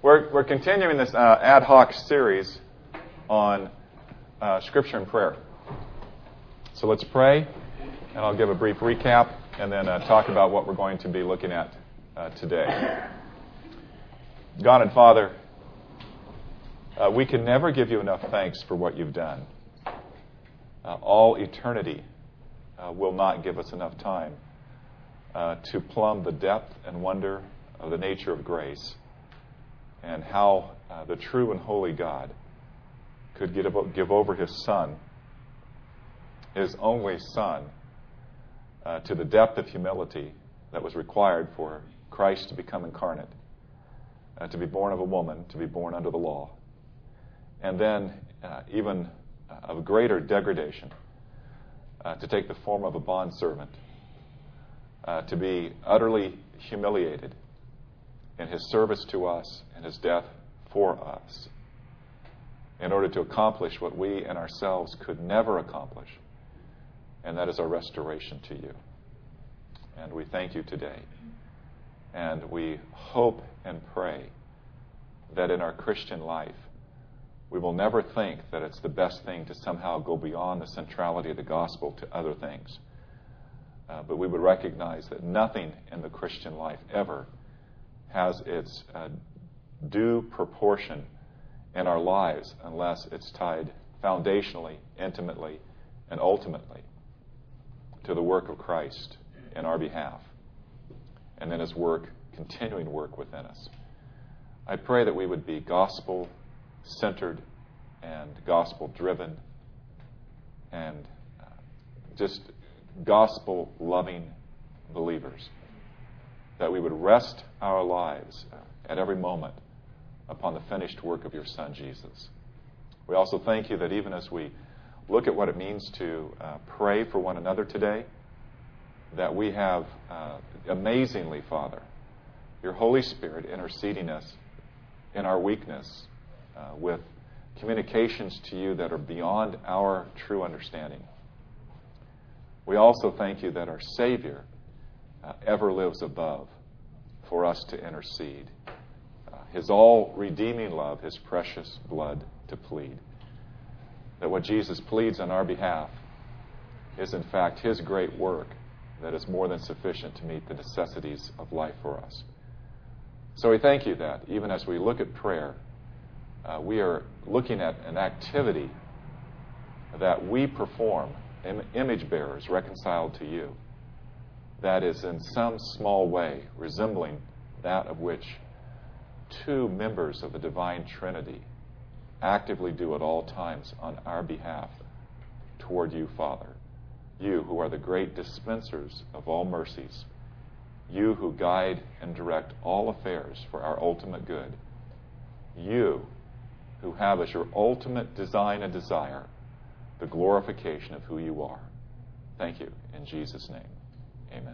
We're continuing this ad hoc series on Scripture and prayer. So let's pray, and I'll give a brief recap, and then talk about what we're going to be looking at today. God and Father, we can never give you enough thanks for what you've done. All eternity will not give us enough time to plumb the depth and wonder of the nature of grace, and how the true and holy God could give over His Son, His only Son, to the depth of humility that was required for Christ to become incarnate, to be born of a woman, to be born under the law, and then even of greater degradation, to take the form of a bondservant, to be utterly humiliated in His service to us and His death for us, in order to accomplish what we and ourselves could never accomplish, and that is our restoration to you. And we thank you today. And we hope and pray that in our Christian life, we will never think that it's the best thing to somehow go beyond the centrality of the gospel to other things. But we would recognize that nothing in the Christian life ever has its due proportion in our lives unless it's tied foundationally, intimately, and ultimately to the work of Christ in our behalf, and then His work, continuing work within us. I pray that we would be gospel-centered and gospel-driven and just gospel-loving believers, that we would rest our lives at every moment upon the finished work of your Son, Jesus. We also thank you that even as we look at what it means to pray for one another today, that we have, amazingly, Father, your Holy Spirit interceding us in our weakness with communications to you that are beyond our true understanding. We also thank you that our Savior ever lives above for us to intercede. His all-redeeming love, His precious blood to plead. That what Jesus pleads on our behalf is in fact His great work that is more than sufficient to meet the necessities of life for us. So we thank you that even as we look at prayer, we are looking at an activity that we perform, image bearers reconciled to you, that is in some small way resembling that of which two members of the divine Trinity actively do at all times on our behalf toward you, Father. You who are the great dispensers of all mercies. You who guide and direct all affairs for our ultimate good. You who have as your ultimate design and desire the glorification of who you are. Thank you. In Jesus' name, amen.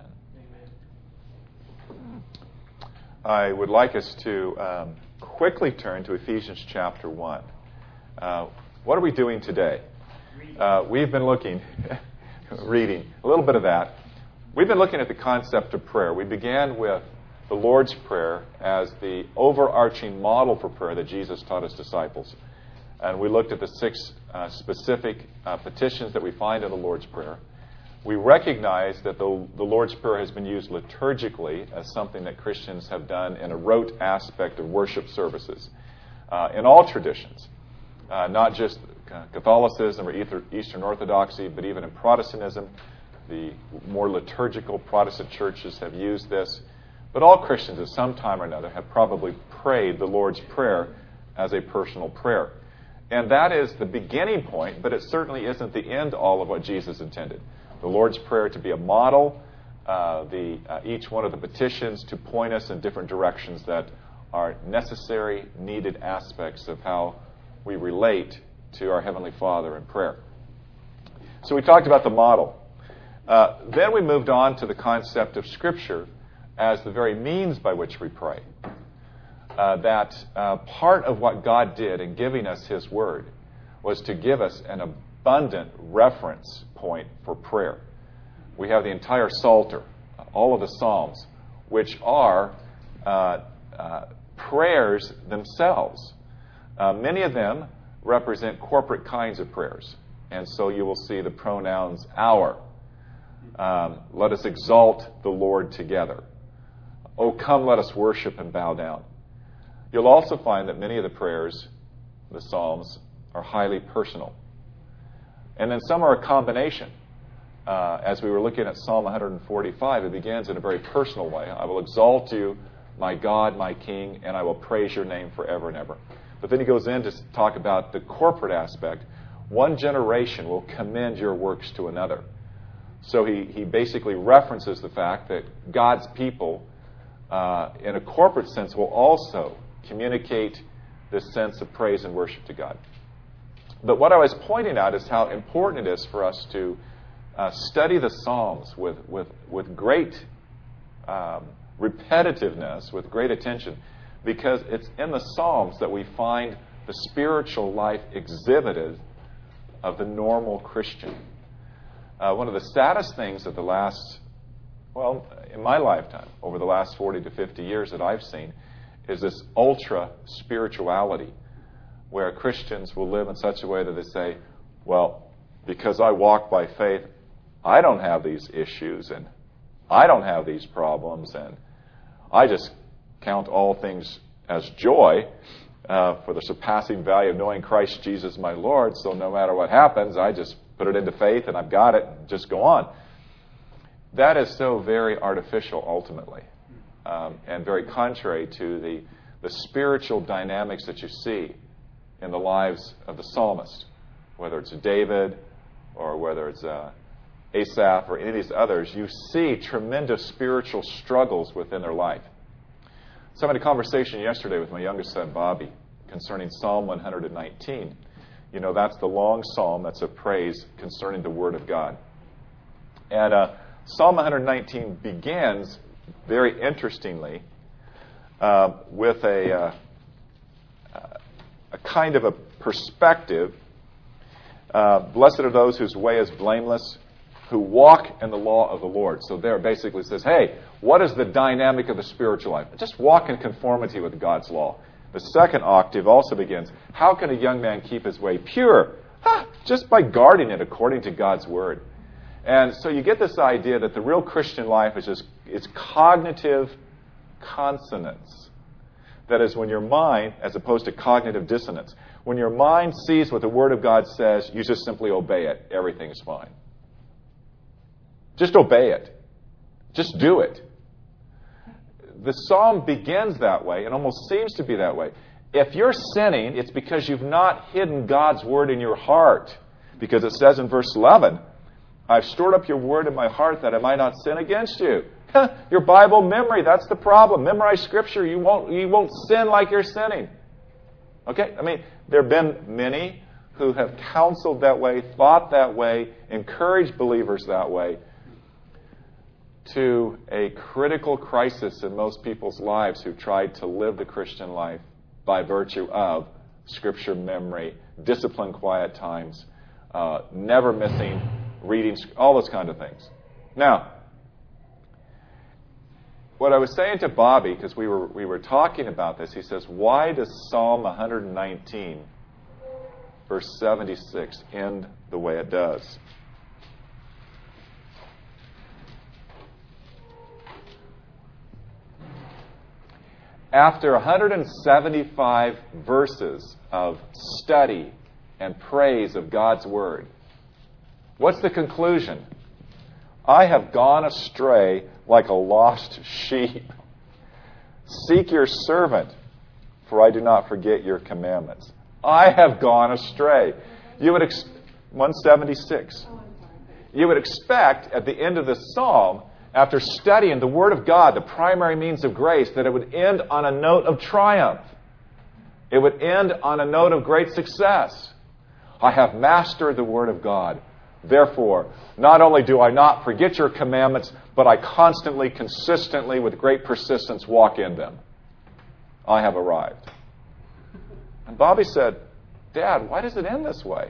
I would like us to quickly turn to Ephesians chapter 1. What are we doing today? We've been looking, reading a little bit of that. We've been looking at the concept of prayer. We began with the Lord's Prayer as the overarching model for prayer that Jesus taught His disciples. And we looked at the 6 specific petitions that we find in the Lord's Prayer. We recognize that the Lord's Prayer has been used liturgically as something that Christians have done in a rote aspect of worship services in all traditions, not just Catholicism or Eastern Orthodoxy, but even in Protestantism. The more liturgical Protestant churches have used this. But all Christians at some time or another have probably prayed the Lord's Prayer as a personal prayer. And that is the beginning point, but it certainly isn't the end all of what Jesus intended. The Lord's Prayer to be a model, each one of the petitions to point us in different directions that are necessary, needed aspects of how we relate to our Heavenly Father in prayer. So we talked about the model. Then we moved on to the concept of Scripture as the very means by which we pray. That part of what God did in giving us His Word was to give us an abundant reference point for prayer. We have the entire Psalter, all of the Psalms, which are prayers themselves. Many of them represent corporate kinds of prayers. And so you will see the pronouns our. Let us exalt the Lord together. Oh, come, let us worship and bow down. You'll also find that many of the prayers, the Psalms, are highly personal. And then some are a combination. As we were looking at Psalm 145, it begins in a very personal way. I will exalt you, my God, my King, and I will praise your name forever and ever. But then he goes in to talk about the corporate aspect. One generation will commend your works to another. So he basically references the fact that God's people, in a corporate sense, will also communicate this sense of praise and worship to God. But what I was pointing out is how important it is for us to study the Psalms with great repetitiveness, with great attention, because it's in the Psalms that we find the spiritual life exhibited of the normal Christian. One of the saddest things that in my lifetime, over the last 40 to 50 years that I've seen, is this ultra-spirituality, where Christians will live in such a way that they say, well, because I walk by faith, I don't have these issues, and I don't have these problems, and I just count all things as joy for the surpassing value of knowing Christ Jesus my Lord, so no matter what happens, I just put it into faith, and I've got it, and just go on. That is so very artificial, ultimately, and very contrary to the spiritual dynamics that you see in the lives of the psalmist, whether it's David or whether it's Asaph or any of these others. You see tremendous spiritual struggles within their life. So I had a conversation yesterday with my youngest son, Bobby, concerning Psalm 119. You know, that's the long psalm that's a praise concerning the Word of God. And Psalm 119 begins, very interestingly, with a kind of a perspective. Blessed are those whose way is blameless, who walk in the law of the Lord. So there basically says, hey, what is the dynamic of the spiritual life? Just walk in conformity with God's law. The second octave also begins, how can a young man keep his way pure? Just by guarding it according to God's word. And so you get this idea that the real Christian life is it's cognitive consonance. That is, when your mind, as opposed to cognitive dissonance, when your mind sees what the Word of God says, you just simply obey it. Everything is fine. Just obey it. Just do it. The psalm begins that way and almost seems to be that way. If you're sinning, it's because you've not hidden God's Word in your heart. Because it says in verse 11, I've stored up your Word in my heart that I might not sin against you. Your Bible memory, that's the problem. Memorize Scripture. You won't sin like you're sinning. Okay? I mean, there have been many who have counseled that way, thought that way, encouraged believers that way, to a critical crisis in most people's lives who've tried to live the Christian life by virtue of Scripture memory, disciplined quiet times, never missing reading, all those kind of things. Now, what I was saying to Bobby, because we were talking about this, he says, why does Psalm 119, verse 76, end the way it does? After 175 verses of study and praise of God's Word, what's the conclusion? I have gone astray like a lost sheep. Seek your servant, for I do not forget your commandments. I have gone astray. 176. You would expect at the end of this psalm, after studying the Word of God, the primary means of grace, that it would end on a note of triumph. It would end on a note of great success. I have mastered the Word of God. Therefore, not only do I not forget your commandments, but I constantly, consistently, with great persistence, walk in them. I have arrived. And Bobby said, Dad, why does it end this way?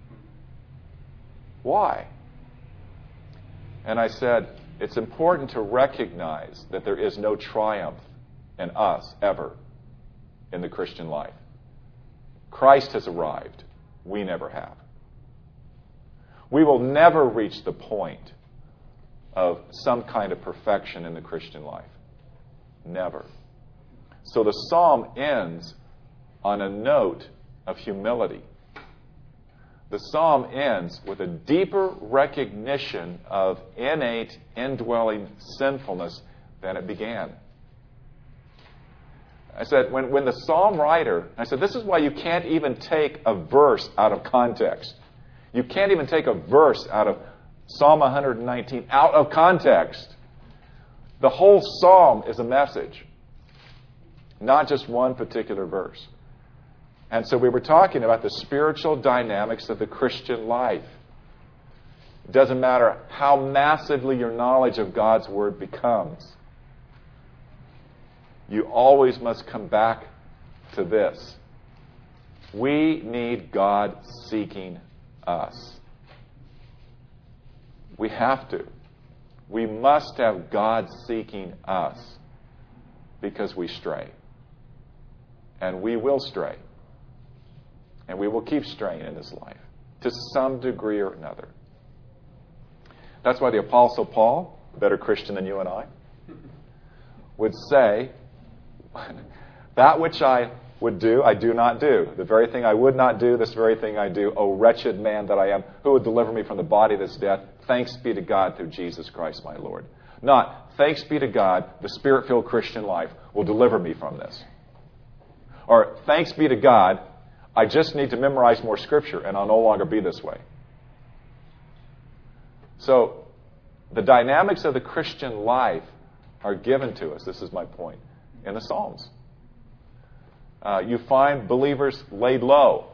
Why? And I said, it's important to recognize that there is no triumph in us, ever. in the Christian life. Christ has arrived. We never have. We will never reach the point of some kind of perfection in the Christian life. Never. So the psalm ends on a note of humility. The psalm ends with a deeper recognition of innate, indwelling sinfulness than it began. I said, when the psalm writer, I said, this is why you can't even take a verse out of context. You can't even take a verse out of Psalm 119 out of context. The whole psalm is a message, not just one particular verse. And so we were talking about the spiritual dynamics of the Christian life. It doesn't matter how massively your knowledge of God's Word becomes. You always must come back to this. We need God seeking us. We have to. We must have God seeking us because we stray. And we will stray. And we will keep straying in this life to some degree or another. That's why the Apostle Paul, a better Christian than you and I, would say, that which I would do, I do not do. The very thing I would not do, this very thing I do. O wretched man that I am, who would deliver me from the body of this death? Thanks be to God through Jesus Christ my Lord. Not, thanks be to God, the Spirit-filled Christian life will deliver me from this. Or, thanks be to God, I just need to memorize more Scripture and I'll no longer be this way. So, the dynamics of the Christian life are given to us, this is my point, in the Psalms. You find believers laid low.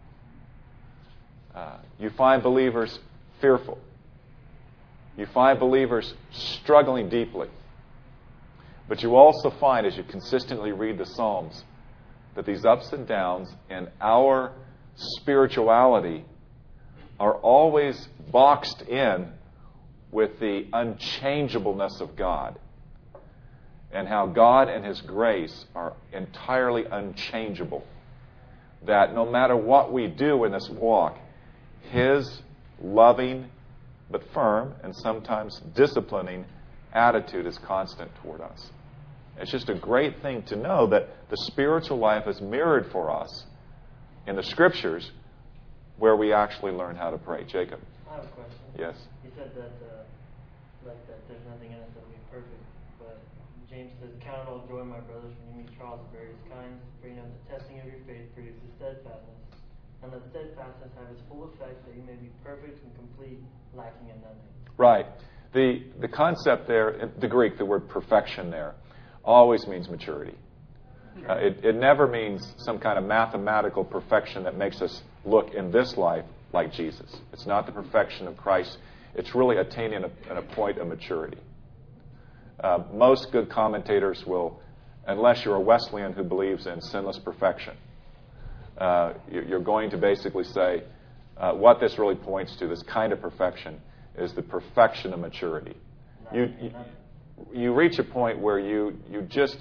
You find believers fearful. You find believers struggling deeply. But you also find, as you consistently read the Psalms, that these ups and downs in our spirituality are always boxed in with the unchangeableness of God. And how God and His grace are entirely unchangeable. That no matter what we do in this walk, His loving but firm and sometimes disciplining attitude is constant toward us. It's just a great thing to know that the spiritual life is mirrored for us in the Scriptures where we actually learn how to pray. Jacob? I have a question. Yes? You said that there's nothing in us that will be perfect, but James says, count it all joy, my brothers, when you meet trials of various kinds, for you know the testing of your faith produces steadfastness. And let steadfastness have its full effect, that you may be perfect and complete, lacking in nothing. Right. The concept there, the Greek, the word perfection there, always means maturity. It never means some kind of mathematical perfection that makes us look in this life like Jesus. It's not the perfection of Christ. It's really attaining a point of maturity. Most good commentators will, unless you're a Wesleyan who believes in sinless perfection, you're going to basically say what this really points to, this kind of perfection, is the perfection of maturity. You reach a point where you just...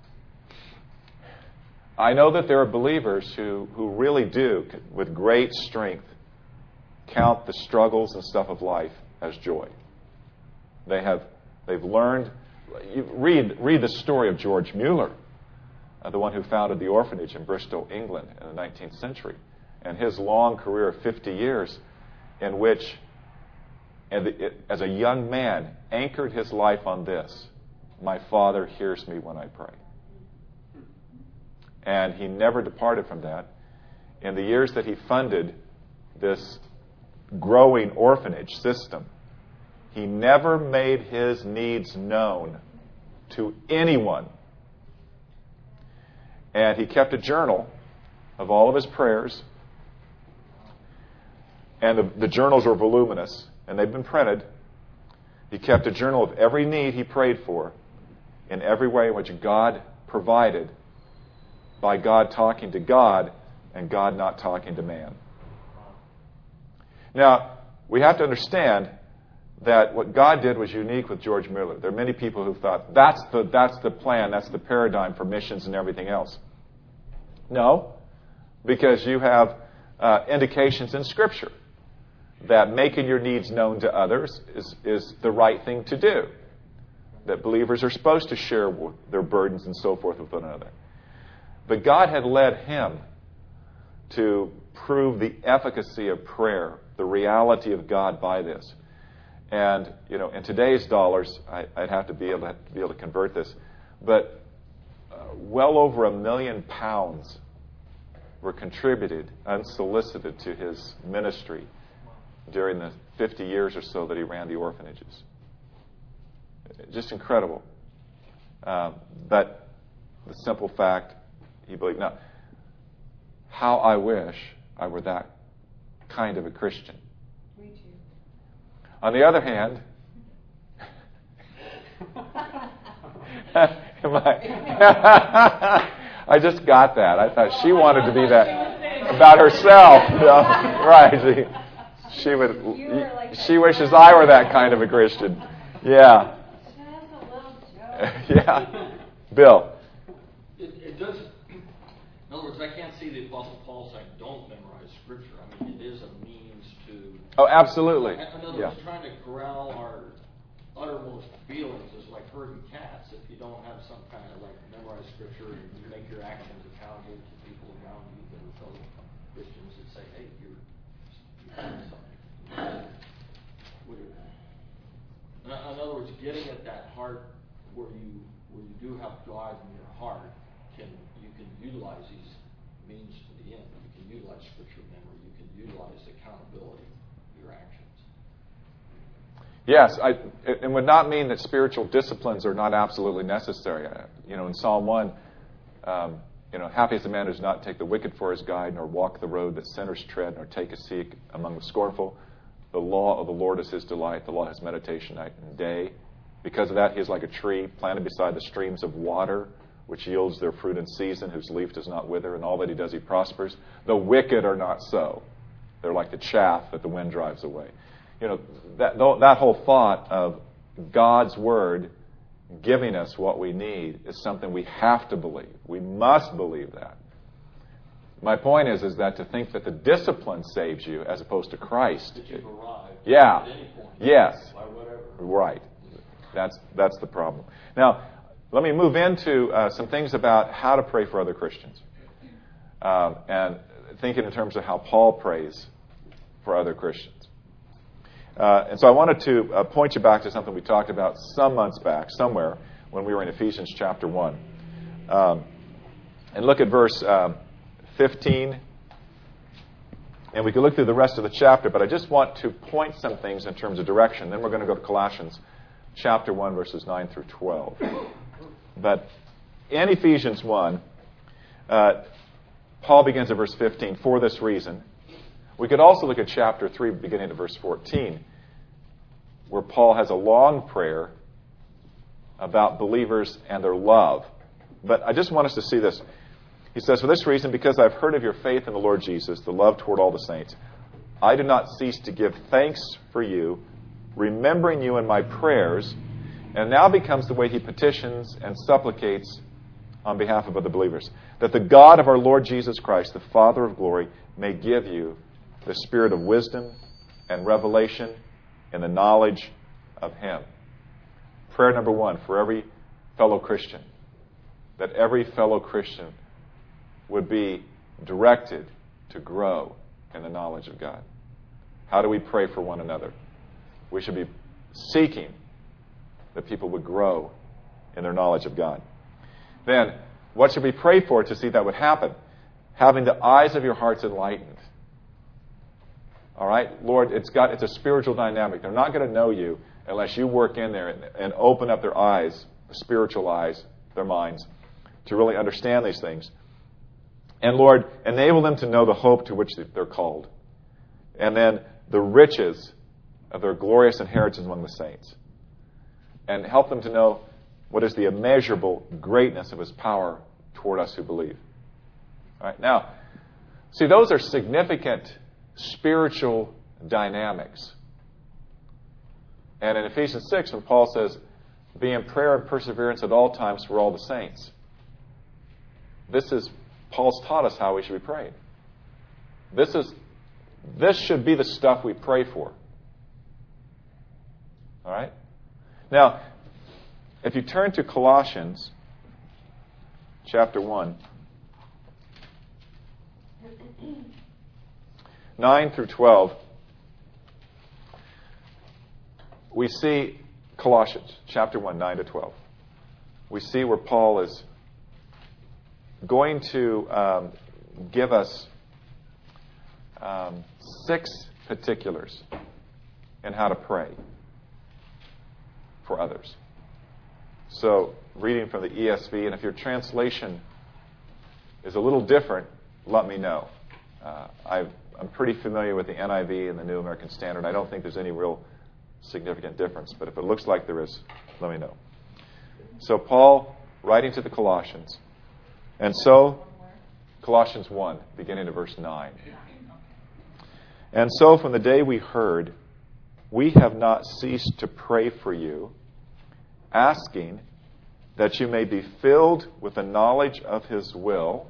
I know that there are believers who really do, with great strength, count the struggles and stuff of life as joy. They've learned... You read the story of George Mueller, the one who founded the orphanage in Bristol, England in the 19th century, and his long career of 50 years in which, as a young man, anchored his life on this: my Father hears me when I pray. And he never departed from that. In the years that he funded this growing orphanage system, he never made his needs known to anyone. And he kept a journal of all of his prayers. And the journals were voluminous, and they've been printed. He kept a journal of every need he prayed for, in every way in which God provided, by God talking to God and God not talking to man. Now, we have to understand that what God did was unique with George Mueller. There are many people who thought that's the plan, that's the paradigm for missions and everything else. No, because you have indications in Scripture that making your needs known to others is the right thing to do. That believers are supposed to share their burdens and so forth with one another. But God had led him to prove the efficacy of prayer, the reality of God by this. And, in today's dollars, I'd have to be able to convert this, but well over £1 million were contributed unsolicited to his ministry during the 50 years or so that he ran the orphanages. Just incredible. But the simple fact, he believed. Now, how I wish I were that kind of a Christian. Me too. On the other hand, I just got that. I thought she wanted to be that about herself. Right. She wishes I were that kind of a Christian. Yeah. Yeah. Bill. It does. In other words, I can't see the Apostle Paul saying, don't memorize Scripture. I mean, it is a means to... Oh, absolutely. In other words, trying to corral our uttermost feelings is like herding cats. If you don't have some kind of memorized Scripture and you make your actions accountable to people around you that are fellow Christians that say, hey, you're doing something. In other words, getting at that heart where you do have God in your heart, you can utilize these means to the end. You can utilize Scripture memory. You can utilize accountability of your actions. Yes, it would not mean that spiritual disciplines are not absolutely necessary. In Psalm 1, happy is the man who does not take the wicked for his guide, nor walk the road that sinners tread, nor take a seat among the scornful. The law of the Lord is his delight. The law has meditation night and day. Because of that, he is like a tree planted beside the streams of water, which yields their fruit in season, whose leaf does not wither, and all that he does he prospers. The wicked are not so. They're like the chaff that the wind drives away. That whole thought of God's Word giving us what we need is something we have to believe. We must believe that. My point is that to think that the discipline saves you as opposed to Christ. That you've arrived yeah. at any point. Yes. By whatever. Right. That's the problem. Now, let me move into some things about how to pray for other Christians. And thinking in terms of how Paul prays for other Christians. And so I wanted to point you back to something we talked about some months back, somewhere, when we were in Ephesians chapter 1. And look at verse 15. And we can look through the rest of the chapter, but I just want to point some things in terms of direction. Then we're going to go to Colossians chapter 1, verses 9 through 12. But in Ephesians 1, Paul begins at verse 15, for this reason. We could also look at chapter 3, beginning at verse 14, where Paul has a long prayer about believers and their love. But I just want us to see this. He says, for this reason, because I've heard of your faith in the Lord Jesus, the love toward all the saints, I do not cease to give thanks for you, remembering you in my prayers. And now becomes the way he petitions and supplicates on behalf of other believers, that the God of our Lord Jesus Christ, the Father of glory, may give you the spirit of wisdom and revelation in the knowledge of him. Prayer number 1 for every fellow Christian, that every fellow Christian would be directed to grow in the knowledge of God. How do we pray for one another? We should be seeking that people would grow in their knowledge of God. Then, what should we pray for to see that would happen? Having the eyes of your hearts enlightened. All right? Lord, it's a spiritual dynamic. They're not going to know you unless you work in there and open up their eyes, the spiritual eyes, their minds, to really understand these things. And Lord, enable them to know the hope to which they're called. And then the riches of their glorious inheritance among the saints. And help them to know what is the immeasurable greatness of his power toward us who believe. All right, now, see, those are significant spiritual dynamics. And in Ephesians 6, when Paul says, be in prayer and perseverance at all times for all the saints, this is Paul's taught us how we should be praying. This should be the stuff we pray for. All right? Now, if you turn to Colossians chapter 1, 9 through 12, we see Colossians chapter 1, 9 to 12. We see where Paul is going to give us 6 particulars in how to pray for others. So, reading from the ESV, and if your translation is a little different, let me know. I'm pretty familiar with the NIV and the New American Standard. I don't think there's any real significant difference, but if it looks like there is, let me know. So, Paul, writing to the Colossians, and so, Colossians 1, beginning of verse 9. And so, from the day we heard, we have not ceased to pray for you, asking that you may be filled with the knowledge of His will.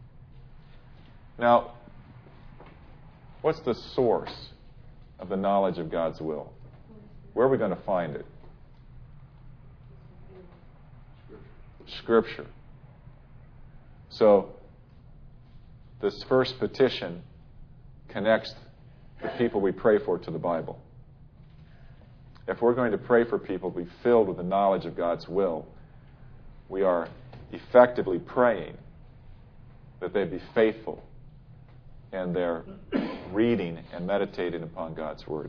Now, what's the source of the knowledge of God's will? Where are we going to find it? Scripture. So, this first petition connects the people we pray for to the Bible. If we're going to pray for people to be filled with the knowledge of God's will, we are effectively praying that they be faithful in their reading and meditating upon God's Word.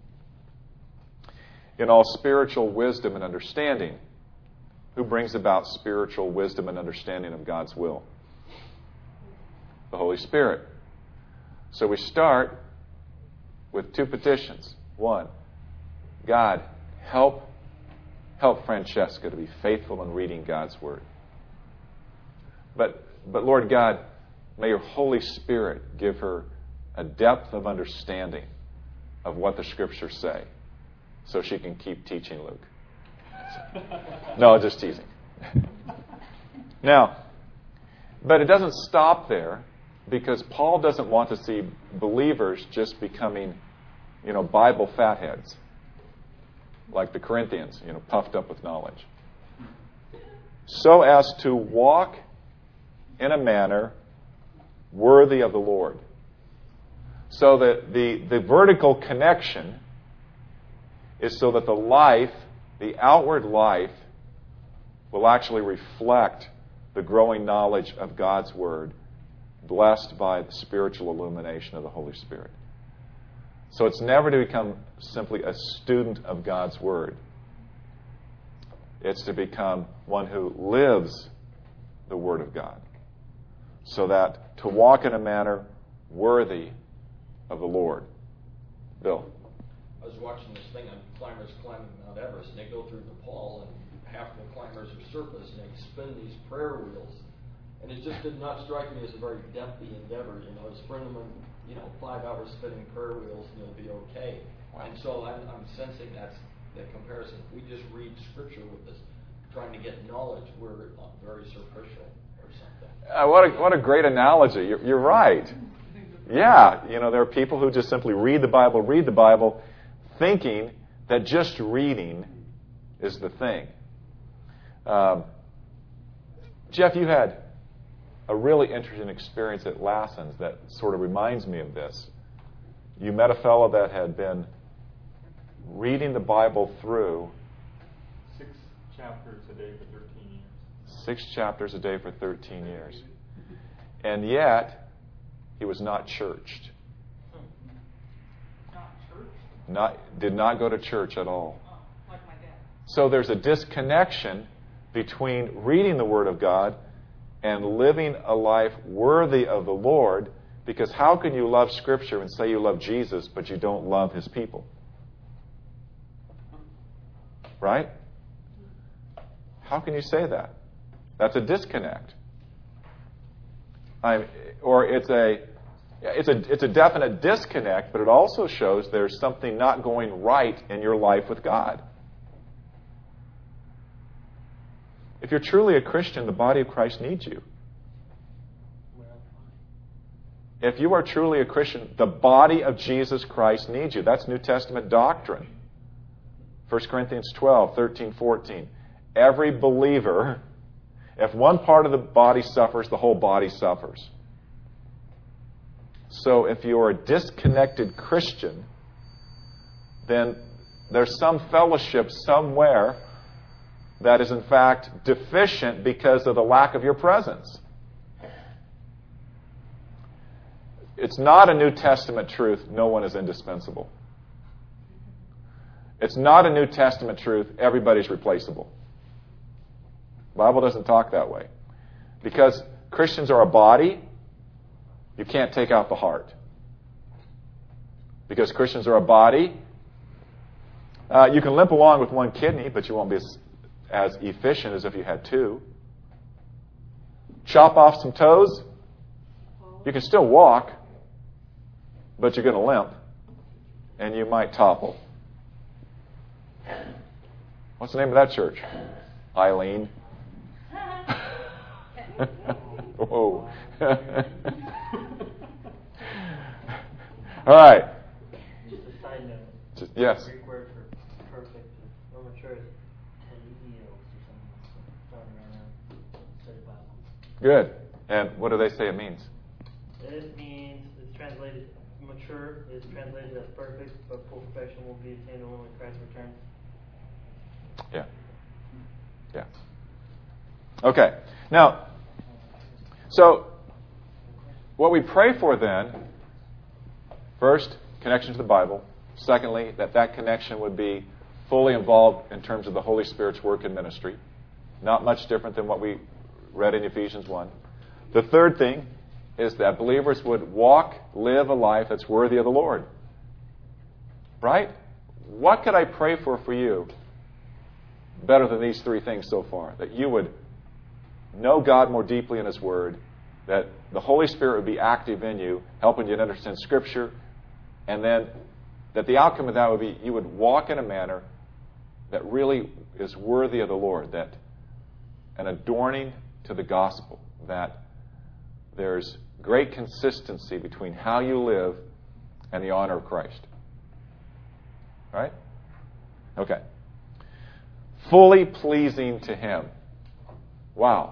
In all spiritual wisdom and understanding, who brings about spiritual wisdom and understanding of God's will? The Holy Spirit. So we start with 2 petitions. 1, God, help Francesca to be faithful in reading God's Word. But Lord God, may your Holy Spirit give her a depth of understanding of what the Scriptures say so she can keep teaching Luke. No, just teasing. Now, but it doesn't stop there, because Paul doesn't want to see believers just becoming, Bible fatheads, like the Corinthians, puffed up with knowledge. So as to walk in a manner worthy of the Lord. So that the vertical connection is so that the outward life, will actually reflect the growing knowledge of God's Word, blessed by the spiritual illumination of the Holy Spirit. So it's never to become simply a student of God's Word. It's to become one who lives the Word of God. So that to walk in a manner worthy of the Lord. Bill. I was watching this thing on climbers climbing Mount Everest, and they go through Nepal, and half the climbers are surfers, and they spin these prayer wheels. And it just did not strike me as a very depthy endeavor. Spend them in, 5 hours spinning prayer wheels, and you'll be okay. Wow. And so I'm sensing that's the comparison. If we just read Scripture with this, trying to get knowledge, we're very superficial or something. What a great analogy. You're right. Yeah, there are people who just simply read the Bible, thinking that just reading is the thing. Jeff, you had a really interesting experience at Lassen's that sort of reminds me of this. You met a fellow that had been reading the Bible through 6 chapters a day for 13 years. 6 chapters a day for 13 years. And yet, he was not churched. Not churched? Did not go to church at all. Oh, like my dad. So there's a disconnection between reading the Word of God and living a life worthy of the Lord, because how can you love Scripture and say you love Jesus, but you don't love His people? Right? How can you say that? That's a disconnect. Or it's a definite disconnect, but it also shows there's something not going right in your life with God. If you're truly a Christian, the body of Christ needs you. if you are truly a Christian, the body of Jesus Christ needs you. That's New Testament doctrine. 1 Corinthians 12, 13, 14. Every believer, if one part of the body suffers, the whole body suffers. So if you're a disconnected Christian, then there's some fellowship somewhere that is in fact deficient because of the lack of your presence. It's not a New Testament truth, no one is indispensable. It's not a New Testament truth, everybody's replaceable. The Bible doesn't talk that way. Because Christians are a body, you can't take out the heart. Because Christians are a body, you can limp along with one kidney, but you won't be as efficient as if you had two. Chop off some toes, you can still walk, but you're going to limp, and you might topple. What's the name of that church? Eileen. Whoa. All right. Just a side note. Yes. The Greek word for perfect or mature is teleos or something. Thrown around now. Study Bible. Good. And what do they say it means? It means, it's translated, mature is translated as perfect, but full perfection will be attained only when Christ returns. Yeah. Yeah. Okay. Now, so what we pray for then, first, connection to the Bible. Secondly, that connection would be fully involved in terms of the Holy Spirit's work and ministry. Not much different than what we read in Ephesians 1. The third thing is that believers would live a life that's worthy of the Lord. Right? What could I pray for you better than these three things so far? That you would know God more deeply in His Word, that the Holy Spirit would be active in you, helping you to understand Scripture, and then that the outcome of that would be you would walk in a manner that really is worthy of the Lord, that an adorning to the gospel, that there's great consistency between how you live and the honor of Christ. Right? Okay. Fully pleasing to Him. Wow.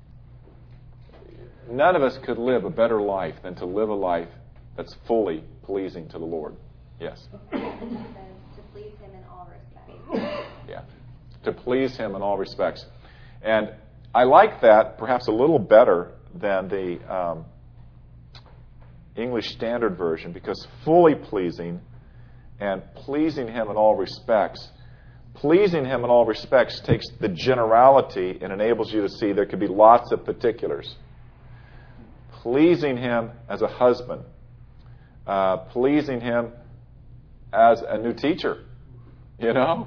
None of us could live a better life than to live a life that's fully pleasing to the Lord. Yes? To please Him in all respects. Yeah. To please Him in all respects. And I like that perhaps a little better than the English Standard Version, because fully pleasing and pleasing Him in all respects. Pleasing Him in all respects takes the generality and enables you to see there could be lots of particulars. Pleasing Him as a husband. Pleasing Him as a new teacher. You know?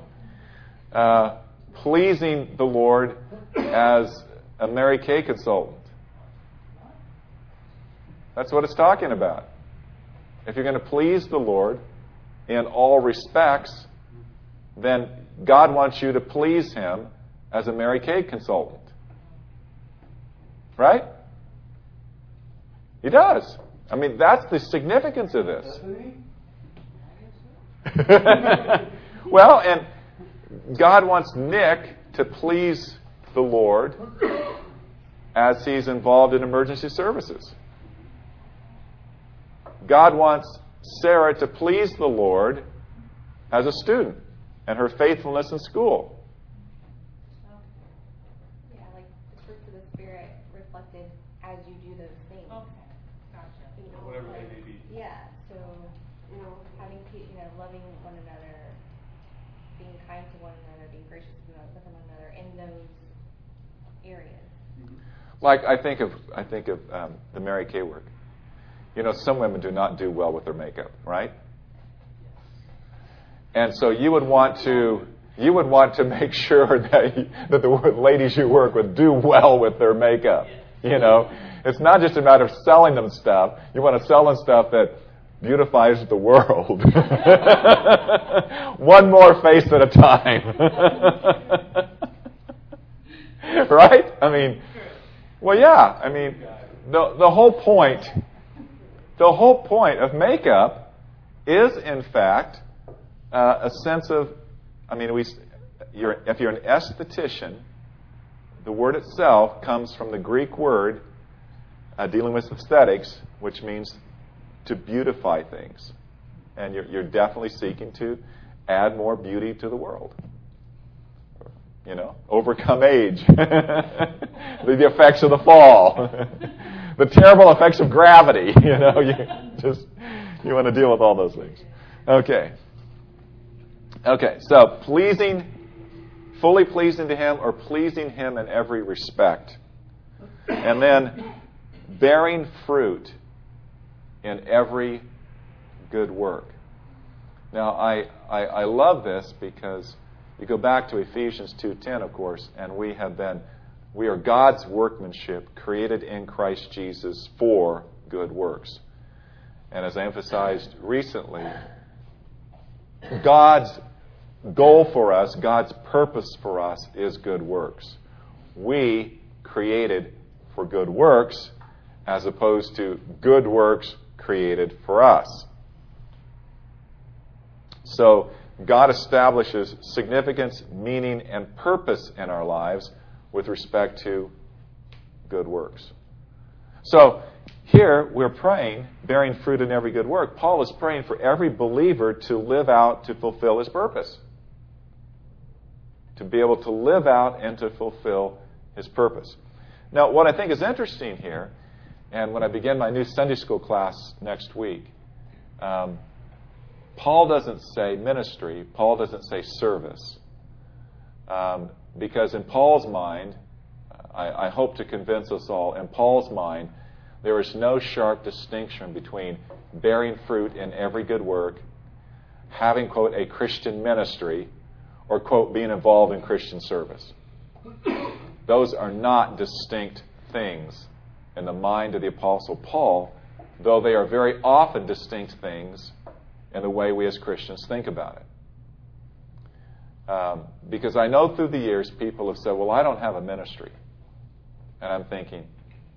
Pleasing the Lord as a Mary Kay consultant. That's what it's talking about. If you're going to please the Lord in all respects, then God wants you to please Him as a Mary Kay consultant. Right? He does. I mean, that's the significance of this. Well, and God wants Nick to please the Lord as he's involved in emergency services. God wants Sarah to please the Lord as a student and her faithfulness in school. Yeah, like the fruits of the Spirit reflected as you do those things. Okay, gotcha. You know, Whatever like, they may be. Yeah, so having loving one another, being kind to one another, being gracious with one another in those areas. Like I think of the Mary Kay work. You know, some women do not do well with their makeup, right? And so you would want to make sure that the ladies you work with do well with their makeup. You know, it's not just a matter of selling them stuff. You want to sell them stuff that beautifies the world. One more face at a time. Right? I mean, well, yeah. I mean, the whole point The whole point of makeup is, in fact, a sense of, if you're an esthetician, the word itself comes from the Greek word dealing with aesthetics, which means to beautify things. And you're definitely seeking to add more beauty to the world. Overcome age, the effects of the fall, the terrible effects of gravity. You want to deal with all those things. Okay. So fully pleasing to Him, or pleasing Him in every respect, and then bearing fruit in every good work. Now, I love this because you go back to Ephesians 2:10, of course, and we are God's workmanship, created in Christ Jesus for good works. And as I emphasized recently, God's goal for us, God's purpose for us is good works. We created for good works as opposed to good works created for us. So God establishes significance, meaning, and purpose in our lives with respect to good works. So here we're praying, bearing fruit in every good work. Paul is praying for every believer to live out, to fulfill his purpose. To be able to live out and to fulfill his purpose. Now, what I think is interesting here, and when I begin my new Sunday school class next week, Paul doesn't say ministry, Paul doesn't say service. Because in Paul's mind, I hope to convince us all, in Paul's mind, there is no sharp distinction between bearing fruit in every good work, having, quote, a Christian ministry, or, quote, being involved in Christian service. Those are not distinct things in the mind of the Apostle Paul, though they are very often distinct things in the way we as Christians think about it. Because I know through the years people have said, well, I don't have a ministry. And I'm thinking,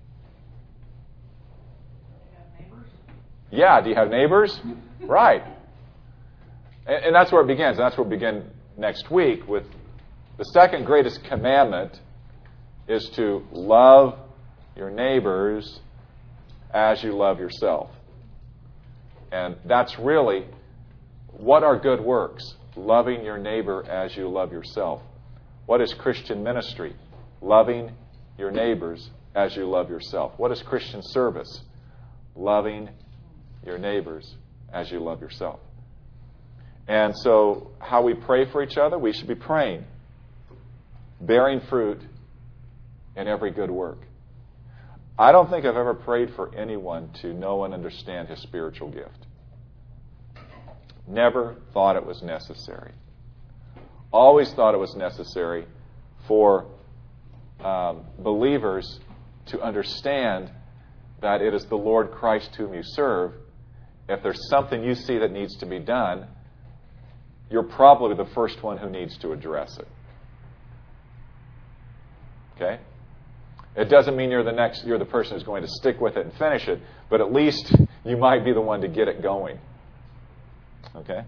yeah, do you have neighbors? Right. And that's where it begins. And that's where we begin next week with the second greatest commandment is to love your neighbors as you love yourself. And that's really, what are good works? Loving your neighbor as you love yourself. What is Christian ministry? Loving your neighbors as you love yourself. What is Christian service? Loving your neighbors as you love yourself. And so, how we pray for each other, we should be praying, bearing fruit in every good work. I don't think I've ever prayed for anyone to know and understand his spiritual gift. Never thought it was necessary. Always thought it was necessary for believers to understand that it is the Lord Christ whom you serve. If there's something you see that needs to be done, you're probably the first one who needs to address it. Okay? It doesn't mean you're the person who's going to stick with it and finish it, but at least you might be the one to get it going. Okay?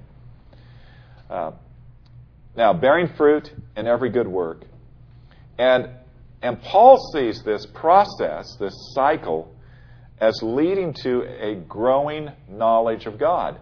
Now, bearing fruit in every good work. And Paul sees this process, this cycle, as leading to a growing knowledge of God.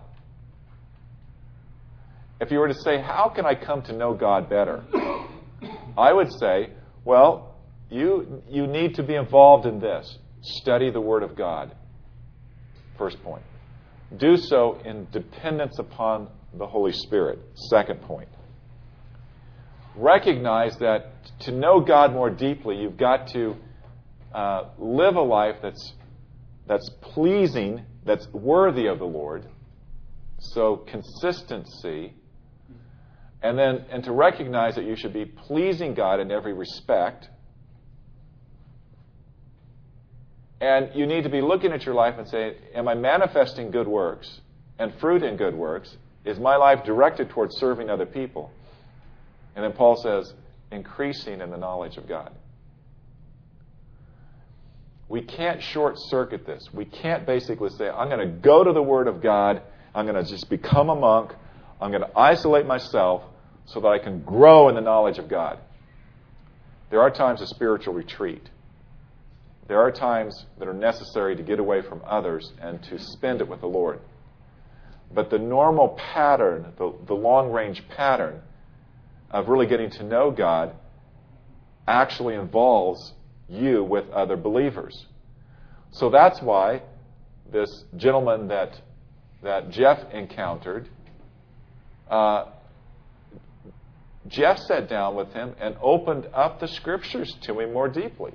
If you were to say, how can I come to know God better? I would say, well, you need to be involved in this. Study the Word of God. First point. Do so in dependence upon the Holy Spirit. Second point. Recognize that to know God more deeply, you've got to live a life that's pleasing, that's worthy of the Lord. So consistency. And to recognize that you should be pleasing God in every respect. And you need to be looking at your life and saying, am I manifesting good works and fruit in good works? Is my life directed towards serving other people? And then Paul says, increasing in the knowledge of God. We can't short-circuit this. We can't basically say, I'm going to go to the Word of God, I'm going to just become a monk, I'm going to isolate myself so that I can grow in the knowledge of God. There are times of spiritual retreat. There are times that are necessary to get away from others and to spend it with the Lord. But the normal pattern, the long-range pattern of really getting to know God actually involves you with other believers. So that's why this gentleman that Jeff encountered, Jeff sat down with him and opened up the Scriptures to him more deeply.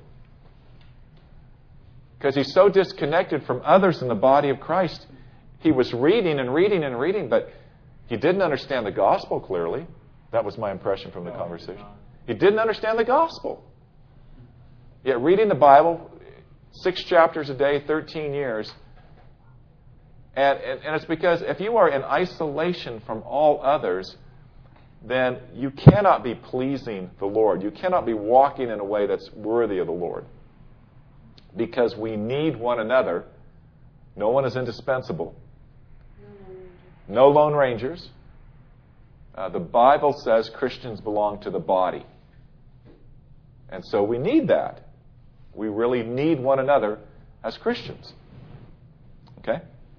Because he's so disconnected from others in the body of Christ. He was reading and reading and reading, but he didn't understand the gospel clearly. That was my impression from the conversation. He didn't understand the gospel. Yet reading the Bible, 6 chapters a day, 13 years, and it's because if you are in isolation from all others, then you cannot be pleasing the Lord. You cannot be walking in a way that's worthy of the Lord. Because we need one another. No one is indispensable. No Lone Rangers. The Bible says Christians belong to the body. And so we need that. We really need one another as Christians. Okay?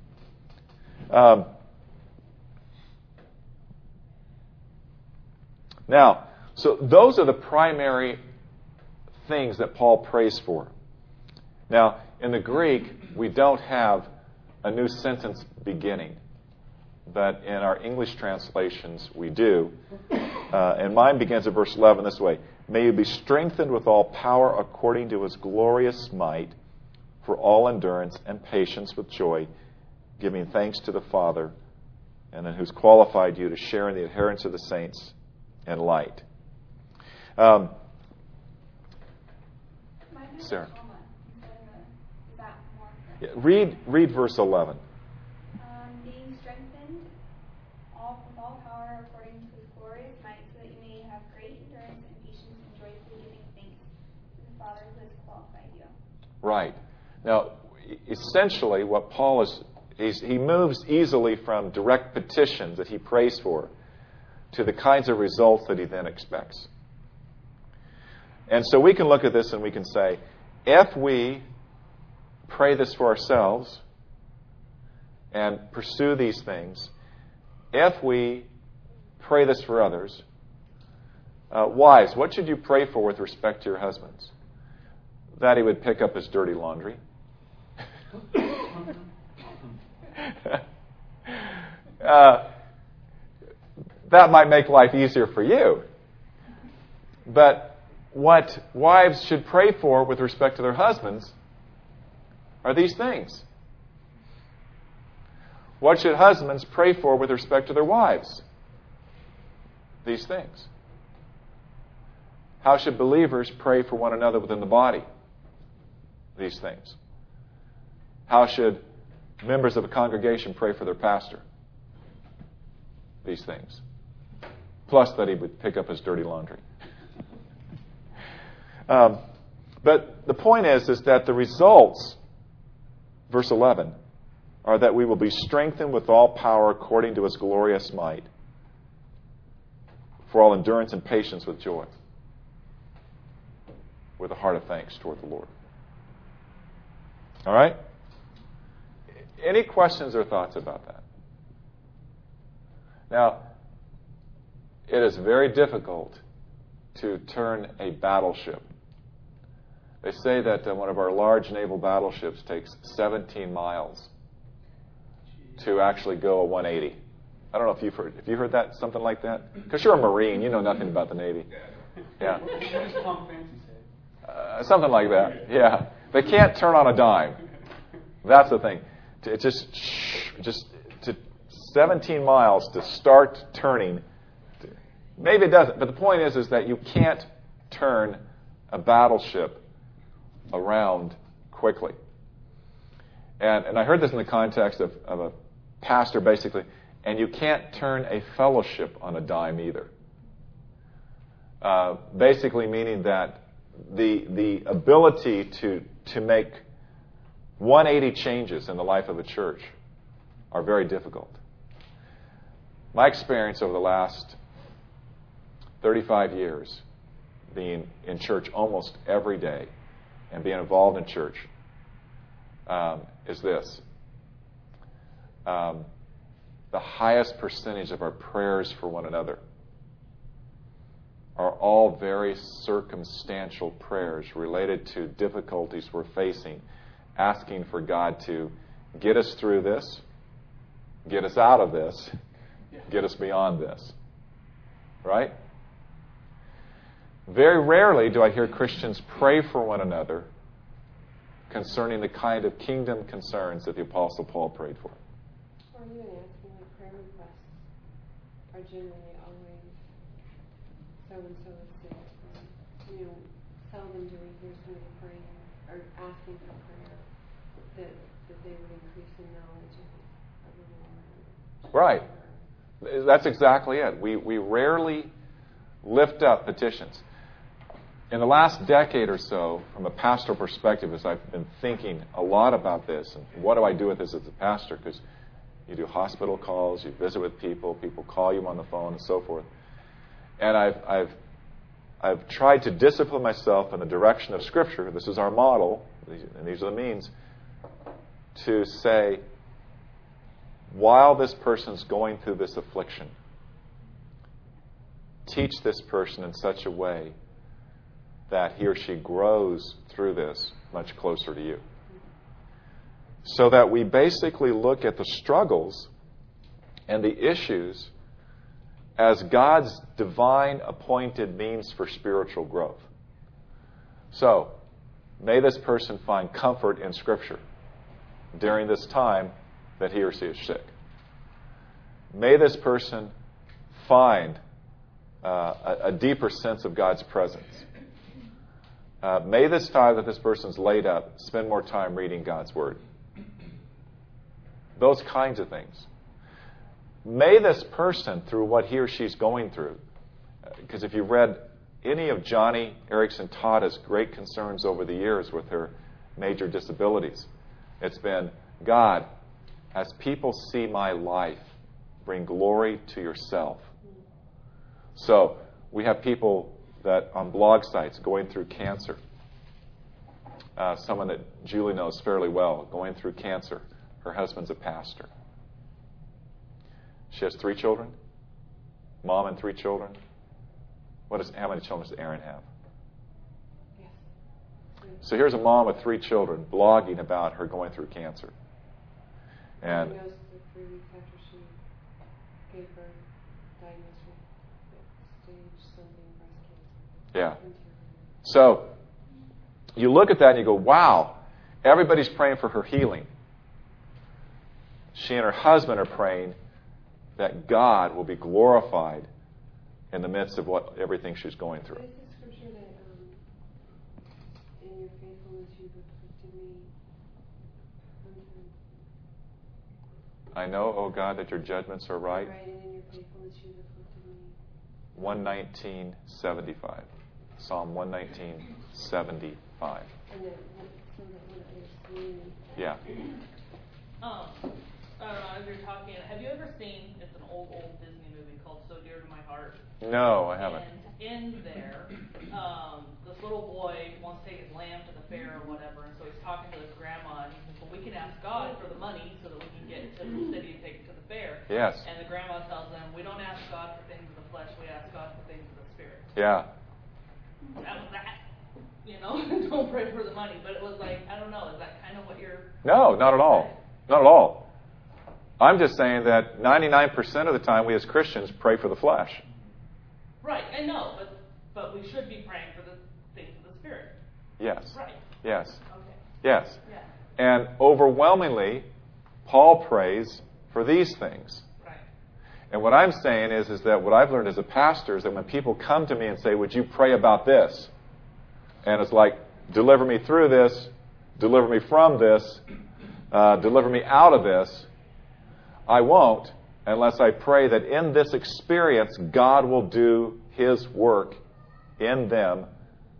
Now, so those are the primary things that Paul prays for. Now, in the Greek, we don't have a new sentence beginning. But in our English translations, we do. And mine begins at verse 11 this way. May you be strengthened with all power according to His glorious might for all endurance and patience with joy, giving thanks to the Father, and in who's qualified you to share in the adherence of the saints and light. Sarah. Yeah, read verse 11. Being strengthened with all power according to His glorious might, so that you may have great endurance and patience and joyfully giving thanks to the Father who has qualified you. Right. Now, essentially, what Paul he moves easily from direct petitions that he prays for to the kinds of results that he then expects. And so we can look at this and we can say, if we pray this for ourselves and pursue these things, if we pray this for others, wives, what should you pray for with respect to your husbands? That he would pick up his dirty laundry. That might make life easier for you. But what wives should pray for with respect to their husbands are these things. What should husbands pray for with respect to their wives? These things. How should believers pray for one another within the body? These things. How should members of a congregation pray for their pastor? These things. Plus that he would pick up his dirty laundry. But the point is that the results, verse 11, are that we will be strengthened with all power according to His glorious might for all endurance and patience with joy, with a heart of thanks toward the Lord. All right? Any questions or thoughts about that? Now, it is very difficult to turn a battleship. They say that one of our large naval battleships takes 17 miles to actually go a 180. I don't know if you've heard that, something like that? Because you're a Marine, you know nothing about the Navy. Yeah. Something like that, yeah. They can't turn on a dime. That's the thing. It's just to 17 miles to start turning. Maybe it doesn't, but the point is that you can't turn a battleship around quickly. And I heard this in the context of a pastor, basically, and you can't turn a fellowship on a dime either. Basically meaning that the ability to make 180 changes in the life of a church are very difficult. My experience over the last 35 years, being in church almost every day and being involved in church, is this. The highest percentage of our prayers for one another are all very circumstantial prayers related to difficulties we're facing, asking for God to get us through this, get us out of this, get us beyond this. Right? Very rarely do I hear Christians pray for one another concerning the kind of kingdom concerns that the Apostle Paul prayed for. Or even asking like prayer requests are generally always so-and-so is sick. Or, seldom do we hear somebody praying or asking for prayer that they would increase in knowledge of the Lord. Right. That's exactly it. We rarely lift up petitions. In the last decade or so, from a pastoral perspective, as I've been thinking a lot about this, and what do I do with this as a pastor? Because you do hospital calls, you visit with people call you on the phone, and so forth. And I've tried to discipline myself in the direction of Scripture. This is our model, and these are the means, to say, while this person's going through this affliction, teach this person in such a way that he or she grows through this much closer to you. So that we basically look at the struggles and the issues as God's divine appointed means for spiritual growth. So, may this person find comfort in Scripture during this time that he or she is sick. May this person find a deeper sense of God's presence. May this time that this person's laid up spend more time reading God's Word. Those kinds of things. May this person, through what he or she's going through, because if you've read any of Johnny Erickson Tada's great concerns over the years with her major disabilities, it's been, God, as people see my life, bring glory to yourself. So we have people that on blog sites going through cancer. Someone that Julie knows fairly well going through cancer. Her husband's a pastor. She has 3 children. Mom and 3 children. How many children does Aaron have? Yes. So here's a mom with 3 children blogging about her going through cancer. And diagnosed 3 weeks after she gave birth, diagnosed with stage something breast cancer. yeah. So you look at that and you go, wow, everybody's praying for her healing. She and her husband are praying that God will be glorified in the midst of everything she's going through. What is the scripture that in your faithfulness you've afflicted me? I know, O God, that your judgments are right. Right, and in your faithfulness you've afflicted me. 119:75. Psalm 119:75. And then, so that when others see me. Yeah. I don't know, as you're talking, have you ever seen, it's an old Disney movie called So Dear to My Heart? No, I haven't. And in there, this little boy wants to take his lamb to the fair or whatever, and so he's talking to his grandma, and he says, well, we can ask God for the money so that we can get to the city and take it to the fair. Yes. And the grandma tells them, we don't ask God for things of the flesh, we ask God for things of the spirit. Yeah. That was that. Don't pray for the money. But it was like, I don't know, is that kind of what you're... No, not at all. Not at all. I'm just saying that 99% of the time we as Christians pray for the flesh. Right, I know, but we should be praying for the things of the Spirit. Yes. Right. Yes. Okay. Yes. Yeah. And overwhelmingly, Paul prays for these things. Right. And what I'm saying is that what I've learned as a pastor is that when people come to me and say, would you pray about this? And it's like, deliver me through this, deliver me from this, deliver me out of this, I won't unless I pray that in this experience, God will do His work in them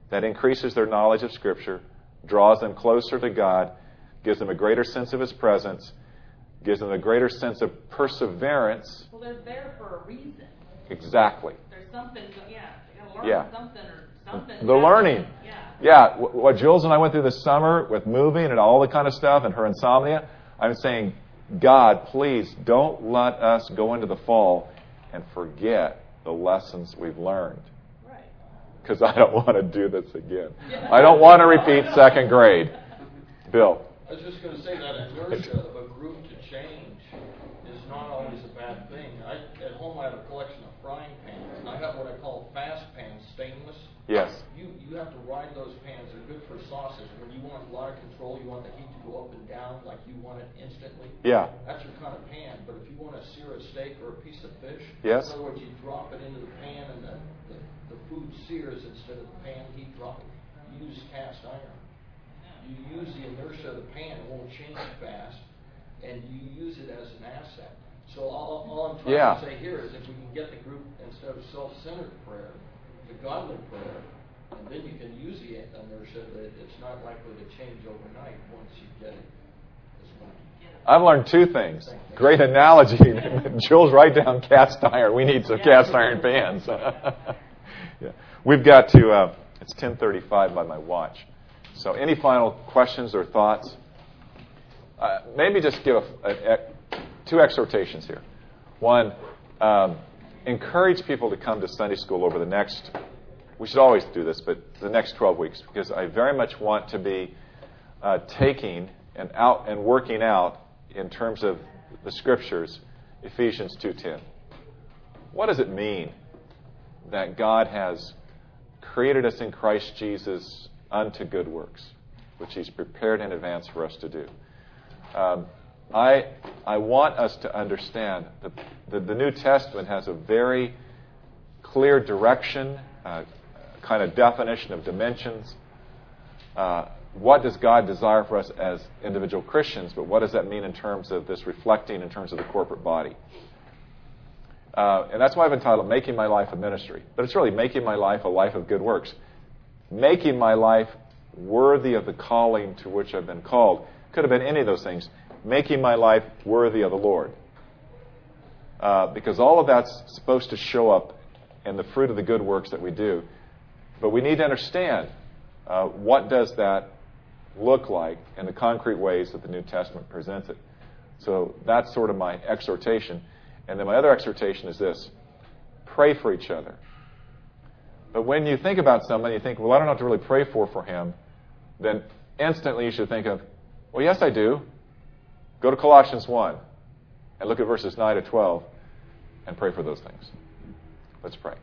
that increases their knowledge of Scripture, draws them closer to God, gives them a greater sense of His presence, gives them a greater sense of perseverance. Well, they're there for a reason. Exactly. There's something, yeah, they gotta learn Yeah. something or something. The learning. Yeah. Yeah, what Jules and I went through this summer with moving and all the kind of stuff and her insomnia, I'm saying, God, please don't let us go into the fall and forget the lessons we've learned. Right. Because I don't want to do this again. I don't want to repeat second grade. Bill. I was just going to say that inertia of a group to change is not always a bad thing. At home I have a collection of frying pans, and I have what I call fast pans, stainless. Yes. You have to ride those pans. They're good for sauces. When you want a lot of control, you want the heat to go up and down like you want it instantly. Yeah. That's your kind of pan. But if you want to sear a steak or a piece of fish, yes. in other words, you drop it into the pan and the food sears instead of the pan heat dropping. Use cast iron. You use the inertia of the pan. It won't change fast. And you use it as an asset. So all I'm trying to say here is if we can get the group, instead of self-centered prayer, the godly prayer, and then you can use the inertia that it's not likely to change overnight once you get it. I've learned two things. Great analogy. Jules, write down cast iron. We need some cast iron pans. Yeah. We've got to, it's 10:35 by my watch. So any final questions or thoughts? Maybe just give two exhortations here. One, encourage people to come to Sunday school over the next, we should always do this, but the next 12 weeks, because I very much want to be taking and working out in terms of the Scriptures, Ephesians 2:10. What does it mean that God has created us in Christ Jesus unto good works, which He's prepared in advance for us to do? I want us to understand that the New Testament has a very clear direction, kind of definition of dimensions. What does God desire for us as individual Christians, but what does that mean in terms of this reflecting in terms of the corporate body? And that's why I've entitled Making My Life a Ministry. But it's really making my life a life of good works. Making my life worthy of the calling to which I've been called. Could have been any of those things. Making my life worthy of the Lord. Because all of that's supposed to show up in the fruit of the good works that we do. But we need to understand what does that look like in the concrete ways that the New Testament presents it. So that's sort of my exhortation. And then my other exhortation is this. Pray for each other. But when you think about somebody, you think, well, I don't have to really pray for him, then instantly you should think of, well, yes, I do. Go to Colossians 1 and look at verses 9 to 12 and pray for those things. Let's pray.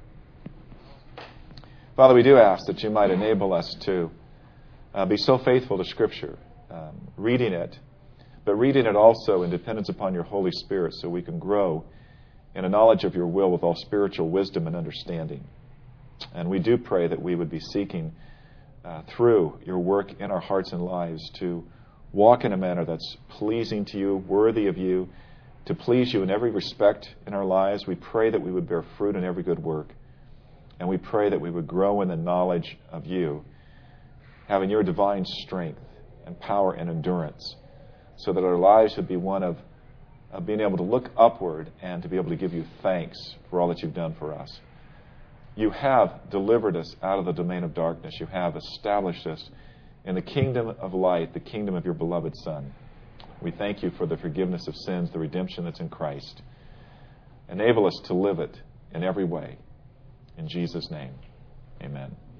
Father, we do ask that you might enable us to be so faithful to Scripture, reading it, but reading it also in dependence upon your Holy Spirit so we can grow in a knowledge of your will with all spiritual wisdom and understanding. And we do pray that we would be seeking through your work in our hearts and lives to walk in a manner that's pleasing to you, worthy of you, to please you in every respect in our lives. We pray that we would bear fruit in every good work. And we pray that we would grow in the knowledge of you, having your divine strength and power and endurance, so that our lives would be one of being able to look upward and to be able to give you thanks for all that you've done for us. You have delivered us out of the domain of darkness. You have established us in the kingdom of light, the kingdom of your beloved Son. We thank you for the forgiveness of sins, the redemption that's in Christ. Enable us to live it in every way. In Jesus' name, amen.